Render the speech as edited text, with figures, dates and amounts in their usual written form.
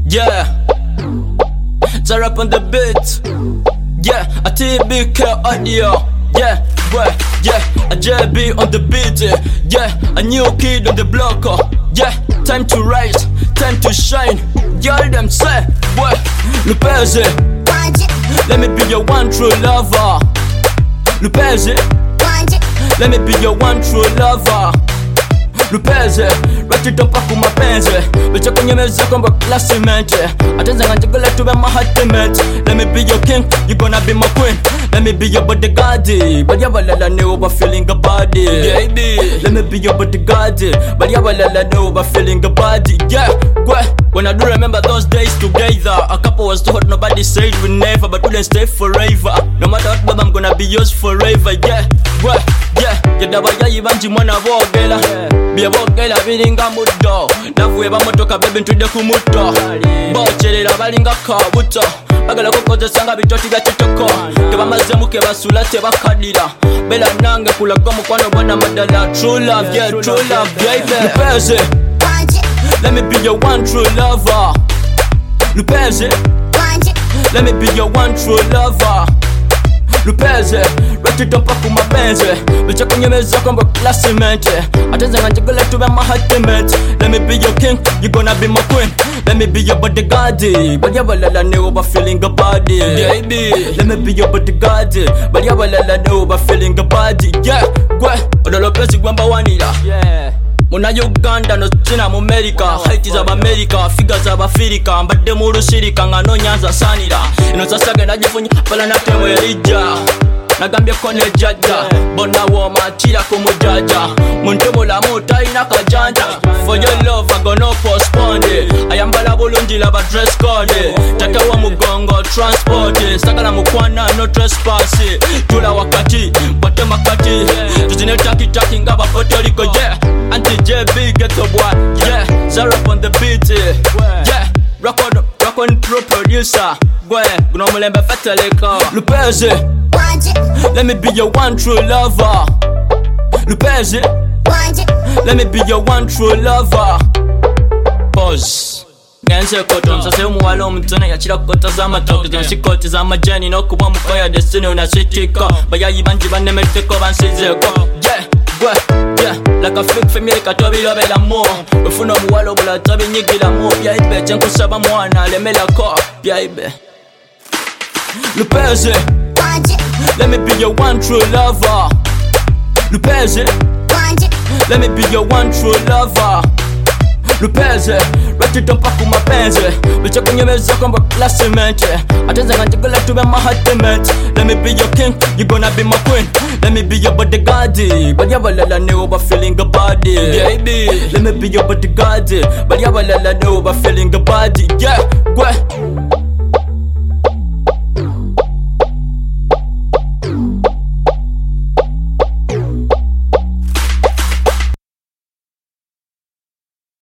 Yeah, Zara up on the beat. Yeah, a TBK audio. Yeah, boy, yeah, a JB on the beat. Yeah, a new kid on the block. Yeah, time to rise, time to shine. Y'all them say, boy, Lupez, let me be your one true lover. Lupez, let me be your one true lover. Lupez, ratitopa kumapenzi bicha kwenye meza kwamba classmate atenza nganjigala tube mahatimate. Let me be your king, you gonna be my queen. Let me be your bodyguard, but ya balala ne over feeling a body. Baby, let me be your bodyguard, but ya balala ne over feeling a body. Yeah, when I do remember those days together, a couple was too hot, nobody said we never, but we didn't stay forever. No matter what, baby, I'm gonna be yours forever. Yeah, yeah, yadaba ya yibanji mwana bogela. Bia bogela biringa muddo. Navuye bamotoka baby ntudde ku mutto. Bocherera balinga kabuto. Bagala kukozesa nga bitoti bya TikTok. Kebamaze ke basula tebakadira. Bela nange kulaga mukwano bwana madala. True love, yeah, true love, baby. Lupez, let me be your one true lover. Lupez, let me be your one true lover. Lupez, ratitopa kumapenzi bicha kwenye meza kwamba classmate atenza nganjigala tube mahatimate. Let me be your king, you gonna be my queen. Let me be your bodyguard, but ya balala ne over feeling a body. Baby, let me be your bodyguard, but ya balala ne over feeling a body. Yeah, odolo pesi gwamba wanira. Yeah, muna Uganda no China mu America. Heights of America, figures of Africa. Mbadde mu Lusirika nga no Nyanza sanira. Ino sasa genda jifunyi pala na temo elija. Nagambye kone jaja, bona woma chila kumujaja. Muntu mula muta ina kajanja. For your love I gonna postpone it. Ayambala bulungi laba dress code. Taka wa mugongo transport. Sakala mukwana no trespass. Tula wakati, bote makati. Tuzine taki ngaba Puerto Rico, yeah. Anti-JB ghetto boy, yeah. Zara on the beat, yeah. Rock on pro producer, boy. Guna mulembe feteleka. Lupez, let me be your one true lover. Lupez, let me be your one true lover. Pause. Ngenze koto msase umuwala omutone yachira kota z'amatoke zonshikoti z'amajeni no kuba mukoya destiny unasitika bayayi banji banemeteko bansizeko. Yeah, like a fake female katobirobela mo ufuna omuwala obula tabinyigira mo byaibe kyenkusaba mwana lemela ko byaibe. Lupez, let me be your one true lover. Lupez, let me be your one true lover. Lupez, ratitopa kumapenzi bicha kwenye meza kwamba classmate atenza nganjigala tube mahatimate. Let me be your king, you gonna be my queen. Let me be your bodyguard, but ya balala ne over feeling a body. Baby, let me be your bodyguard, but ya balala ne over feeling a body. Yeah,